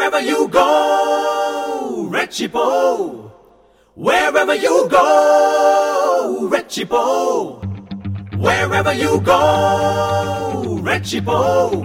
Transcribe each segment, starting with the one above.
Wherever you go, Rechipo. Wherever you go, Rechipo. Wherever you go, Rechipo.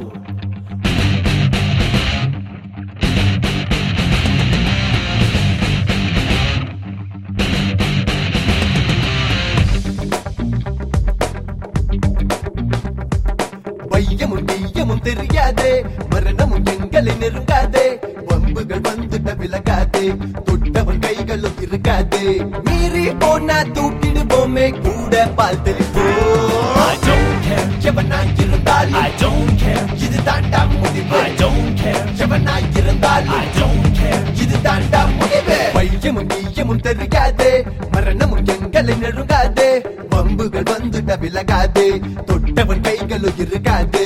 வையமும் தீயமும் தெரியாதே, மரணமும் எங்களை நெருங்காதே, வம்புகள் வந்துட்ட விலகாதே, தொட்டவன் கைகளும் இருக்காதே, மீறி போனா தூக்கிடுவோமே கூட பால் தெளிப்போம். I don't care, எவனாய் இருந்தாலும் I don't care, இது தாண்டா முடிவு. I don't care, எவனாய் இருந்தாலும் I don't care. இது தாண்டா முடிவு. வையமும் தீயமும் தெரியாதே, மரணமும் எங்களை நெருங்காதே, வம்புகள் வந்துட்ட விலகாதே, தொட்டவன் கைகளும் இருக்காதே.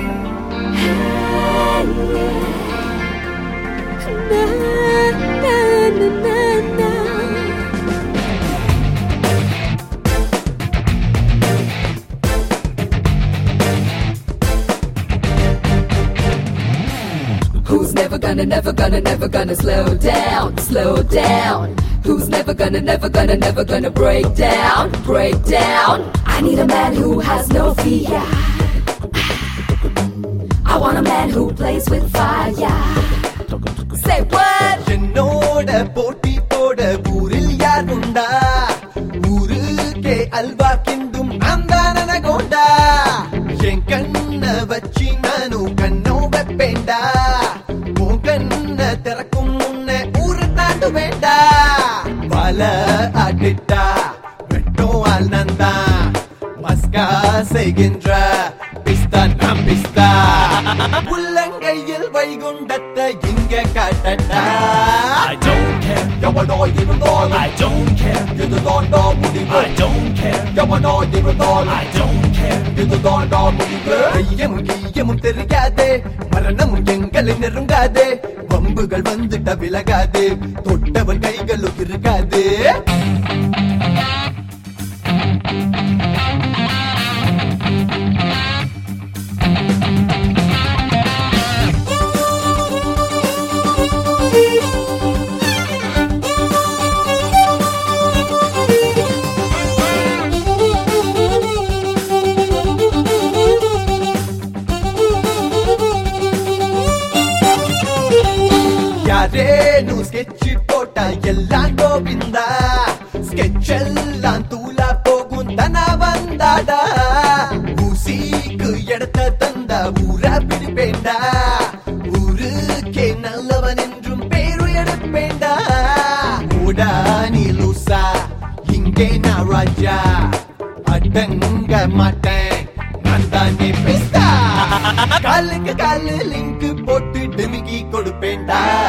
Who's never gonna slow down? Who's never gonna break down? I need a man who has no fear. I want a man who plays with fire. Say what? என்னோட போட்டி போட ஊரில் யார் உண்டா? ஊருக்கே அல்வா கிண்டும் நான் தான கோண்டா. என் கண்ண வச்சி நானும் கண்ணோ வைப்பேண்டா. உன் கண்ண திறக்கும் முன்ன ஊரு தாண்டு வேண்டா. பல அடிட்டா வெட்டும் ஆள் நந்தா. மஸ்கா செய்கின்ற பிஸ்தா நாம் பிஸ்தா. உள்ளங்கையில் வைகுண்டத்தை இங்க காட்டட்டா. I don't care, எவனோ இருந்தாலும் I don't care, இதுதான்டா முடிவு. I don't care, எவனோ இருந்தாலும் I don't care. இதுதான்டா முடிவு. ஐயமும் கீயமும் தெரியாதே, மரணமும் எங்களை நெருங்காதே, வம்புகள் வந்துட்ட விலகாதே, தொட்டவன் கைகளும் இருக்காதே. யாரேனு ஸ்கெட்ச் போட்டா எல்லாம் கோவிந்தா. ஸ்கெட்ச் எல்லாம் தூளா போகும் தனா வந்தாடா. ஊசிக்கு இடத்த தந்தா ஊரா பிடிப்பேண்டா. ஊருக்கே நல்லவன் என்றும் பேரு எடுப்பேண்டா. ஊடா நீ லூசா, இங்கே நான் ராஜா. அடங்க மாட்டேன், நான் தானே பிஸ்தா. காலுக்கு காலு லிங்க் போட்டு டிமிக்கி கொடுப்பேண்டா.